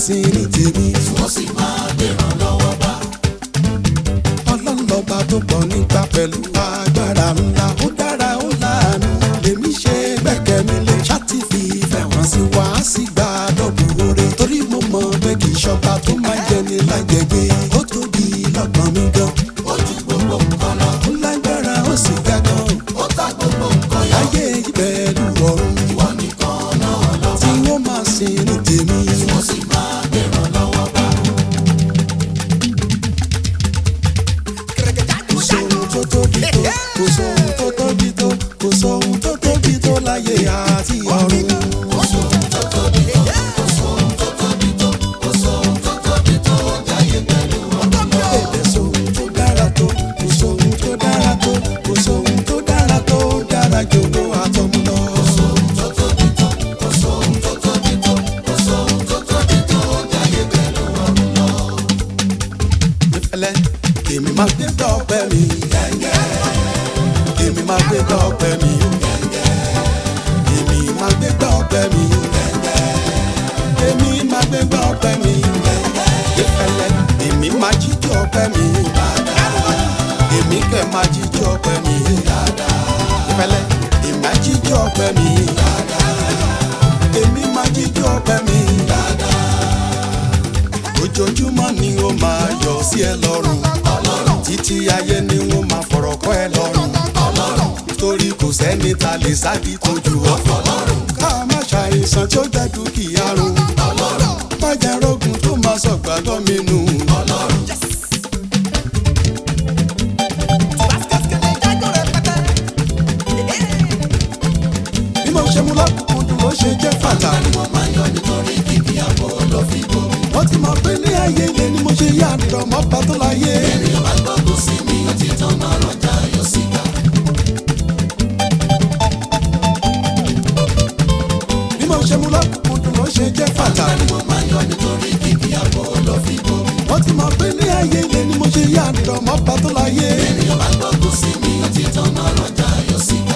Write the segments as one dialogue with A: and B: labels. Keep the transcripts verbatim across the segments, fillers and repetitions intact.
A: sin ní tèmi.
B: wọ́n sì máa gbèrán lọ́wọ́ bá.
A: Ọlọ́run lọ́ba tó pọ̀ nípa pẹ̀lú agbára ńlá. Ó dára ó láàánú lèmi ṣe gbẹ́kẹ̀ mi lé. Ṣáàtì fi ìfẹ́ hàn sí wa á sì gba dọ́bù oore. Torí mo mọ̀ pé kì í ṣọba tó máa jẹ ní lájẹgbé. Ó tóbi lọ́gbọ̀n mi gan.
B: ó ju gbogbo nǹkan lọ.
A: Ó lágbára ó sì ga gan.
B: ó ta gbogbo nǹkan yọ.
A: Ayé yìí pẹ̀lú ọ̀run
B: ìwọ nìkan náà lọ.
A: tí wọ́n máa sin ní tèmi.
B: wọ́n sì máa gbèrán lọ́wọ́ bá.
A: Kò sóhun tó tóbi tó, kò sóhun tó tóbi tó, kò sóhun tó tóbi tó láyé àti ọ̀run.
B: kò sóhun tó tóbi tó. kò sóhun tó tóbi tó. kò sóhun tó tóbi tó. jáyé pẹ̀lú ọ̀run lọ.
A: Èdè sóhun tó dára tó, kò sóhun tó dára tó, kò sóhun tó dára tó, dára jòkó àtọ̀mú lọ.
B: kò sóhun tó tóbi tó. kò sóhun tó tóbi tó. kò sóhun tó tóbi tó. jáyé pẹ̀lú ọ̀run lọ.
A: Ìfẹ́lẹ́, èmi máa gbé dọ́pẹ́ mi. Èmi máa gbé dọ́pẹ́ mi. Èmi máa gbé dọ́pẹ́ mi. Èmi máa gbé dọ́pẹ́ mi. Ìfẹ́lẹ́, èmi máa jíjó ọpẹ́ mi. Èmi kẹ̀ máa jíjó ọpẹ́ mi. Ìfẹ́lẹ́, èmi máa jíjó ọpẹ́ mi. Èmi máa jíjó ọpẹ́ mi. Ojoojúmọ́ ni ó máa yọ sí ẹ lọ́rùn. Títí ayé ni wọ́n máa fọ̀rọ̀ kọ́ ẹ lọ́rùn. Torí kò sẹ́ni ta lè sáàdì tójú ọ. Ká má ṣàìsàn tí ó jẹ́ dúkìá run. Má jẹ́ rógun tó máa sọ gbàgbọ́ mi nù. Bí mo ṣe mú lọ́kùnkúndùn ló ṣe jẹ́ pàtàkì.
B: mo máa yọ nítorí kìkì àbò ló fi bomi.
A: Wọ́n ti mọ̀ pé ní ayé ilé ni mo ṣe yá àdìrọ̀ mọ́ bá tó láyé.
B: ènìyàn bá gbọ́dọ̀ sí mi ó ti tán náà rọjà yọ síta.
A: Bí mo ṣe mú lọ́kùnkúndùn ló ṣe jẹ́ pàtàkì.
B: mo máa yọ nítorí kìkì àbò ló fi bomi.
A: Wọ́n ti mọ̀ pé ní ayé ilé ni mo ṣe yá àdìrọ̀ mọ́ bá tó láyé.
B: ènìyàn bá gbọ́dọ̀ sí mi ó ti tán náà rọjà yọ síta.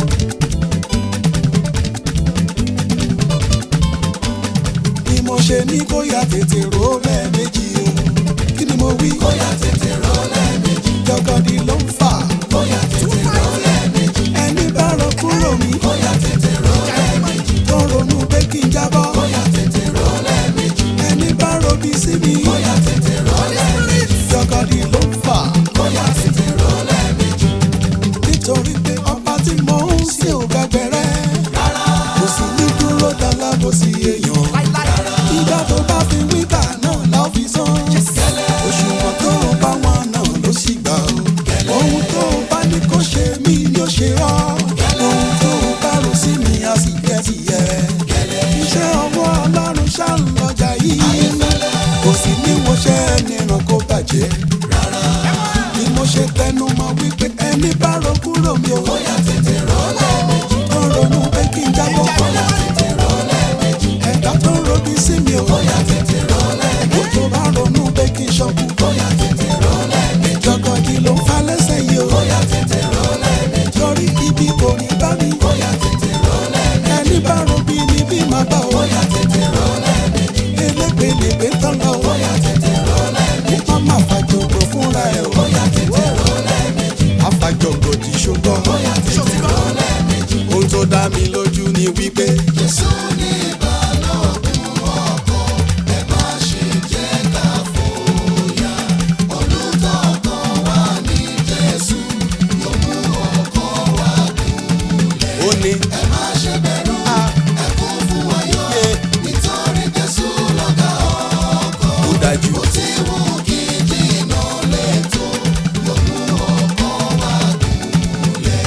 A: Ni mo ṣe ní bóyá tètè rò lẹ́ẹ̀mejì o. Kí ni mo wí?
B: bóyá tètè rọ lẹ́ẹ̀mejì.
A: Jọgọdì ló ń fà.
B: bóyá tètè rọ lẹ́ẹ̀mejì.
A: Ẹni bá rọ kúrò mi.
B: bóyá tètè rọ lẹ́ẹ̀mejì.
A: Tó ronú pé kí n jábọ́.
B: bóyá tètè rọ lẹ́ẹ̀mejì.
A: Ẹni bá robi sí mi.
B: bóyá tètè rọ lẹ́ẹ̀mejì.
A: Jọgọdì ló ń fà.
B: bóyá tètè rọ lẹ́ẹ̀mejì.
A: Nítorí pé ọba tí mo ń sìn ò gbàgbẹ́rẹ́. Kò sì ní dúró dọ́là bó sì èèyàn. Ìgbà tó bá fi wíkà náà la fi san. Òṣùwọ̀n tó bá wọn náà ló sì gbà ó. Ohun tó bá ní kó ṣe mí ni ó ṣe ọ́. Ohun tó bá rò sí mi á sì jẹ́ tìyẹ. Iṣẹ́ ọwọ́ Ọlọ́run ṣá ń lọ́jà yìí. Kò sì ní wo ṣẹ́ ẹnìran kó bàjẹ́. Ni mo ṣe tẹnu mọ́ wípé ẹni bá ro kúrò mi ò.
B: bóyá tètè rọ lẹ́ẹ̀mejì.
A: Tó ronú pé kí n jábọ́.
B: bóyá tètè rọ lẹ́ẹ̀mejì.
A: Ẹ̀dá tó robi sí mi ò.
B: bóyá tètè rọ lẹ́ẹ̀mejì.
A: Ó tó bá ronú pé kí n ṣọ́kù.
B: bóyá tètè rọ lẹ́ẹ̀mejì.
A: Jọgọdì ló ń fa lẹ́sẹ̀ yìí o.
B: bóyá tètè rọ lẹ́ẹ̀mejì.
A: Torí ibi kò ní bá mi.
B: bóyá tètè rọ lẹ́ẹ̀mejì.
A: Ẹni bá robi ni bí máa bá o.
B: bóyá tètè rọ lẹ́ẹ̀mejì.
A: Elépèlépè tán lọ o.
B: bóyá tètè rọ lẹ́ẹ̀mejì.
A: Má má fàjọgbò fúnra ẹ̀ o.
B: bóyá tètè rọ lẹ́ẹ̀mejì.
A: Àfàjọgbò ti ṣùgbọ́n.
B: bóyá tètè rọ lẹ́ẹ̀mejì.
A: Ohun tó dá mi lójú ni wípé.
B: Jésù ní ìbálòpọ̀ ọkọ̀, ẹ má ṣe jẹ́ ká fòyà. Olùtọ́kọ̀ wa ní Jésù, yóò mú ọkọ̀ wa gúnlẹ̀.
A: Ó ní.
B: Ẹ má ṣe bẹ̀rù, ẹ kún fún ayọ̀, nítorí Jésù lọ̀gá ọkọ̀.
A: Ó dájú.
B: Bó ti wù kí jìnnà létò, yóò mú ọkọ̀ wa gúnlẹ̀.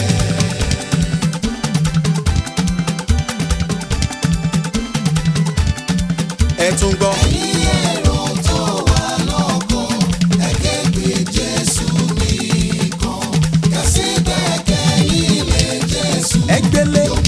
A: Ẹ tún gbọ́.
B: Ẹ̀yin èrò tó wà lọ́kọ̀, ẹ ké pe Jésù nìkan. Kẹ̀sí gbẹ́kẹ̀yìn lé Jésù.
A: Ẹ gbélé.
B: Yóò